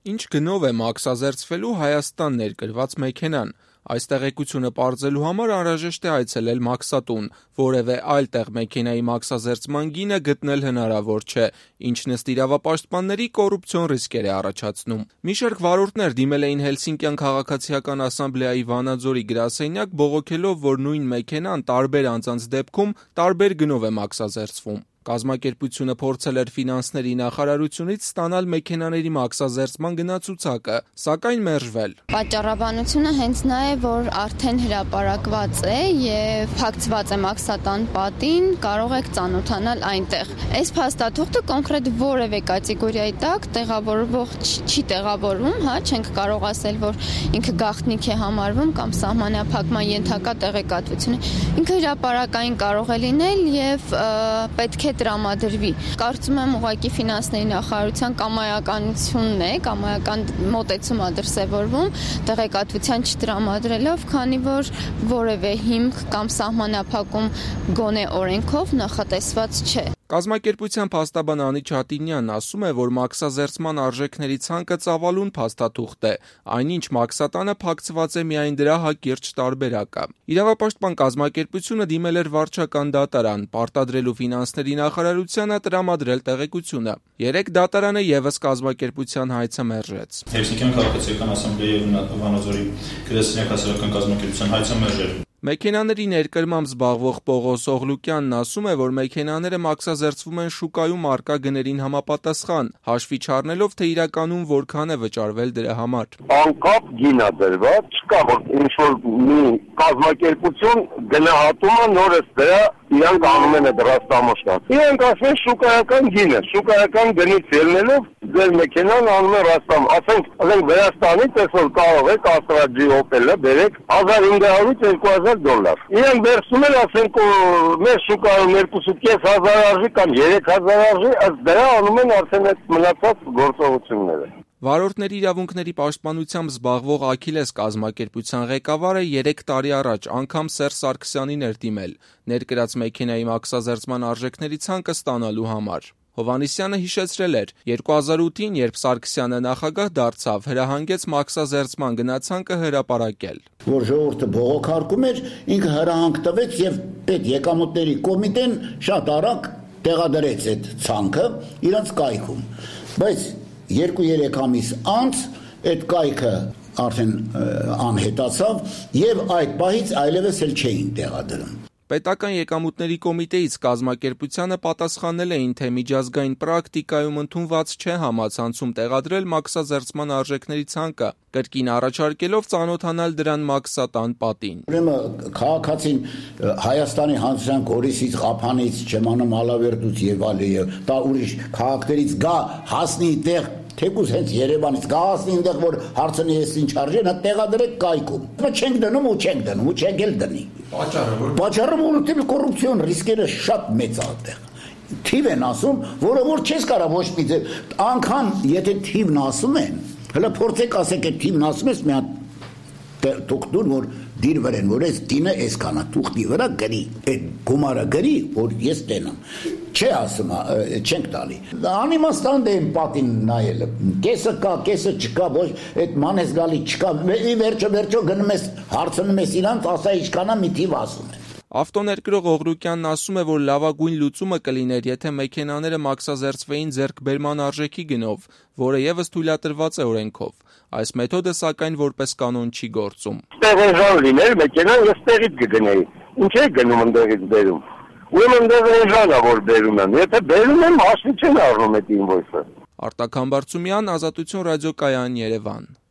Ինչ գնով է մաքսազերծվելու Հայաստան ներկրված մեքենան։ Այս տեղեկությունը պարզելու համար անհրաժեշտ է այցելել մաքսատուն, որևէ այլ տեղ մեքենայի մաքսազերծման գինը գտնել հնարավոր չէ, ինչն ըստ իրավապաշտպանների կոռուպցիոն ռիսկեր է առաջացնում։ Մի շարք վարորդներ դիմել էին Հելսինկյան քաղաքացիական ասամբլեայի Վանաձորի գրասենյակ, բողոքելով, որ նույն մեքենան տարբեր անձանց դեպքում տարբեր գնով է մաքսազերծվում։ Կազմակերպությունը փորձել էր ֆինանսների նախարարությունից ստանալ մեքենաների մաքսազերծման գնացուցակը, սակայն մերժվել։ Պատճառաբանությունը հենց նա է, որ արդեն հրապարակված է եւ փակցված է մաքսատան պատին, կարող եք ծանոթանալ այնտեղ։ Այս փաստաթուղթը կոնկրետ որևէ կատեգորիայի տակ տեղավորվող չի տեղավորվում, չենք կարող ասել, որ ինքը գաղտնիք է համարվում կամ սահմանափակման ենթակա տեղեկատվություն է։ Ինքը հրապարակային կարող է լինել եւ պետք է տրամադրվի։ Կարծում եմ ուղղակի ֆինանսների նախարարության կամայականությունն է, կամայական մոտեցում է դրսևորվում տեղեկատվության չտրամադրելով, քանի որ որևէ հիմք կամ սահմանափակում գոնե օրենքով նախատեսված չէ։ Կազմակերպության փաստաբան Անիչ Հատինյանն ասում է, որ մաքսազերծման արժեքների ցանկը ծավալուն փաստաթուղթ է, այնինչ մաքսատանը փակցված է միայն դրա հակիրճ տարբերակը։ Իրավապաշտպան կազմակերպությունը դիմել էր վարչական դատարան, պարտադրելու ֆինանսների նախարարությանը տրամադրել տեղեկությունը։ Երեք դատարանը եւս կազմակերպության հայցը մերժեց։ Հելսինկյան քաղաքացիական ասամբլեայի Վանաձորի գրասենյակ հասարակական կազմակերպության հայցը մերժել։ Մեքենաների ներկրմամբ զբաղվող Պողոս Օղլուկյանն ասում է, որ մեքենաները մաքսազերծվում են շուկայում առկա գներին համապատասխան, հաշվի չառնելով, թե իրականում որքան է վճարվել դրա համար։ Անկապ գինա դրված, չկա որ ինչ-որ մի կազմակերպություն գնահատում է նորից դրա իրանք անում են դրաստամոշկան։ Իրանք ասում են շուկայական գինը, շուկայական գնից ելնելով ձեր մեքենան անում է ռաստամ։ Ասենք Վրաստանից այսօր կարող եք Astra-G Opel-ը բերեք $1500-2000։ Իրանք վերցնում են, ասենք մեր շուկայում 2.500 արժի կամ 3000 արժի, ըստ դրա անում են արդեն այդ մնացած գործողությունները։ Վարորդների իրավունքների պաշտպանությամբ զբաղվող Աքիլես կազմակերպության ղեկավարը 3 տարի առաջ անգամ Սերժ Սարգսյանին էր դիմել ներկրած մեքենայի մաքսազերծման արժեքների ցանկը ստանալու համար։ Հովհաննիսյանը հիշեցրել էր, 2008-ին, երբ Սարգսյանը նախագահ դարձավ, հրահանգեց մաքսազերծման գնացանկը հրապարակել։ Որ ժողովուրդը բողոքարկում էր, ինքը հրահանգ տվեց եւ պետ եկամուտների կոմիտեն շատ արագ տեղադրեց այդ ցանկը իրանց կայքում։ Բայց 2-3 ամիս անց այդ կայքը արդեն անհետացավ եւ այդ պահից այլևս էլ չէին տեղադրում։ Պետական եկամուտների կոմիտեից կազմակերպությանը պատասխանել էին, թե միջազգային պրակտիկայում ընդունված չէ համացանցում տեղադրել մաքսազերծման արժեքների ցանկը, կրկին առաջարկելով ծանոթանալ դրան մաքսատան պատին։ Ուրեմն քաղաքացին Հայաստանի Հանրապետության Գորիսից, Ղափանից, Չեմանոմ Ալավերդուց եւ այլն, դա ուրիշ քաղաքներից գա հասնի տեղ թեկուզ հենց Երևանից գահասնի այնտեղ որ հարցնի ես ինչ արժի, նա տեղադրեք կայքում։ Չենք դնում ու չենք դնում ու չենք էլ դնի։ Պատճառը որովհետեւ կոռուպցիոն ռիսկերը շատ մեծ է այդտեղ։ Թիվ են ասում, որը որ չես կարող ոչ մի անգամ եթե թիվն ասում են, հələ փորձեք ասեք այդ թիվն ասում ես մի հատ դոկտոր որ դիր վրեն որ այս գինը այսքանա թուղթի վրա գրի այդ գումարը գրի որ ես տենամ չէ ասում չենք տալի անիմաստանդ են պատին նայելը կեսը կա կեսը չկա ոչ այդ մանես գալի չկա վերջո գնում ես հարցնում ես իրանց ասա ինչքանա մի թիվ ասում են Ավտոներկրող Օղրուկյանն ասում է, որ լավագույն լուծումը կլիներ, եթե մեքենաները մաքսազերծվեին ձեռքբերման արժեքի գնով, որը եւս թույլատրված է օրենքով։ Այս մեթոդը սակայն որպես կանոն չի գործում։ Տեղեժան լիներ մեքենան, ես տեղից կգնեի։ Ինչ է գնում ընդեղից բերում։ Ուրեմն տեղեժանա որ բերում են։ Եթե բերում են, հաշվի չեն առնում այդ ինվոյսը։ Արտակ Համբարձումյան, Ազատություն ռադիոկայան, Երևան։